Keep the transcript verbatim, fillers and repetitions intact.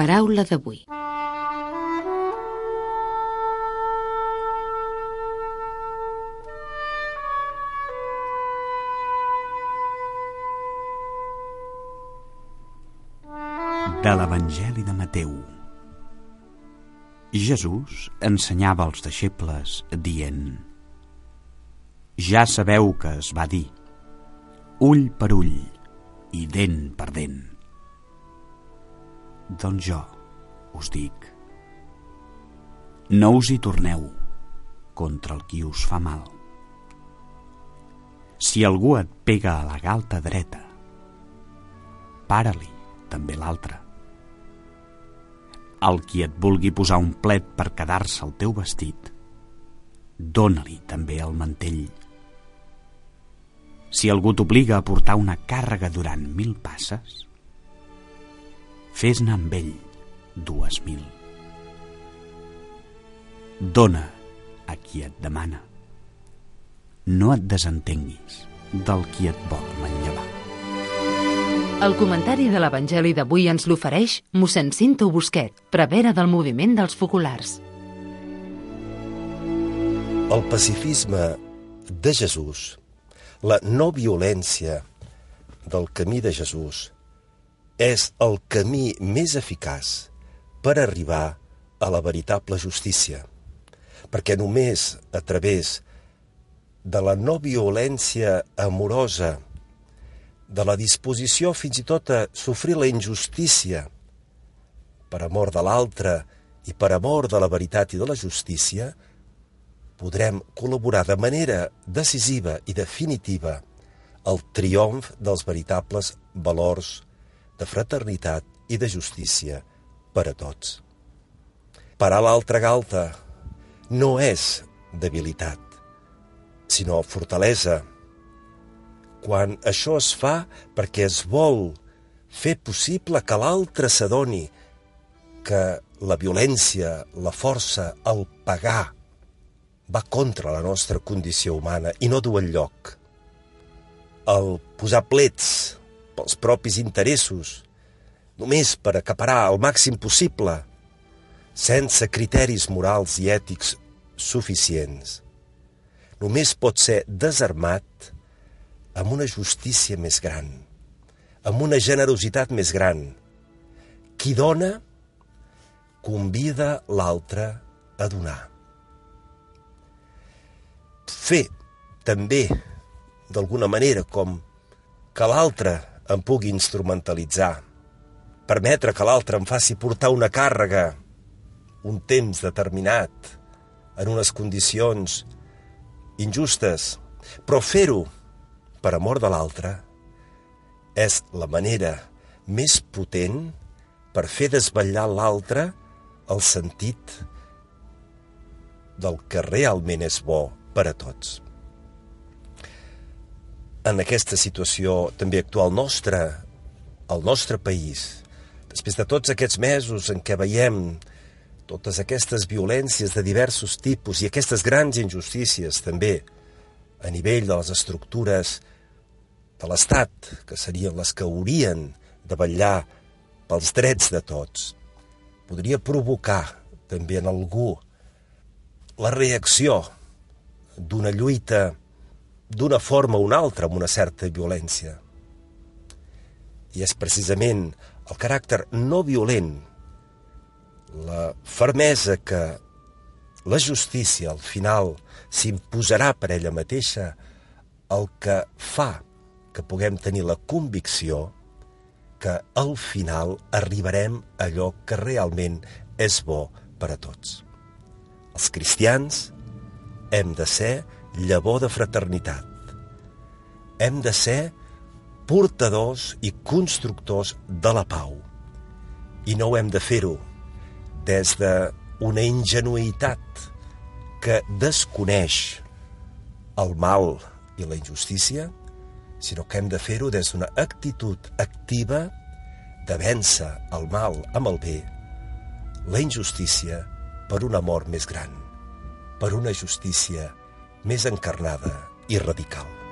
paraula d'avui. De l'Evangeli de Mateu. Jesús ensenyava als deixebles dient: ja sabeu que es va dir, ull per ull i dent per dent. Doncs jo us dic, no us hi torneu contra el qui us fa mal. Si algú et pega a la galta dreta, para-li també l'altra. Al qui et vulgui posar un plet per quedar-se el teu vestit, dóna-li també el mantell. Si algú t'obliga a portar una càrrega durant mil passes, fes-ne amb ell dues mil. Dóna a qui et demana. No et desentenguis del qui et vol manllevar. El comentari de l'Evangeli d'avui ens l'ofereix mossèn Cinto Busquet, prevere del moviment dels focolars. El pacifisme de Jesús, la no violència del camí de Jesús, és el camí més eficaç per arribar a la veritable justícia, perquè només a través de la no violència amorosa, de la disposició fins i tot a sofrir la injustícia per amor de l'altre i per amor de la veritat i de la justícia, podrem col·laborar de manera decisiva i definitiva al triomf dels veritables valors de fraternitat i de justícia per a tots. Parar l'altra galta no és debilitat, sinó fortalesa, quan això es fa perquè es vol fer possible que l'altre s'adoni que la violència, la força, el pagar va contra la nostra condició humana i no du enlloc. El posar plets pels propis interessos, només per acaparar el màxim possible, sense criteris morals i ètics suficients, només pot ser desarmat amb una justícia més gran, amb una generositat més gran. Qui dona, convida l'altre a donar. Fer també, d'alguna manera, com que l'altre em pugui instrumentalitzar, permetre que l'altre em faci portar una càrrega un temps determinat, en unes condicions injustes, però fer-ho per amor de l'altre, és la manera més potent per fer desvetllar l'altre el sentit del que realment és bo per a tots. En aquesta situació també actual nostra, al nostre país, després de tots aquests mesos en què veiem totes aquestes violències de diversos tipus i aquestes grans injustícies també a nivell de les estructures de l'Estat, que serien les que haurien de vetllar pels drets de tots, podria provocar també en algú la reacció d'una lluita d'una forma o una altra amb una certa violència. I és precisament el caràcter no violent, la fermesa que la justícia al final s'imposarà per ella mateixa, el que fa que puguem tenir la convicció que al final arribarem a allò que realment és bo per a tots. Els cristians hem de ser llavor de fraternitat. Hem de ser portadors i constructors de la pau. I no ho hem de fer-ho des d'una ingenuïtat que desconeix el mal i la injustícia, sinó que hem de fer-ho des d'una actitud activa de vèncer el mal amb el bé, la injustícia per un amor més gran, per una justícia més encarnada i radical.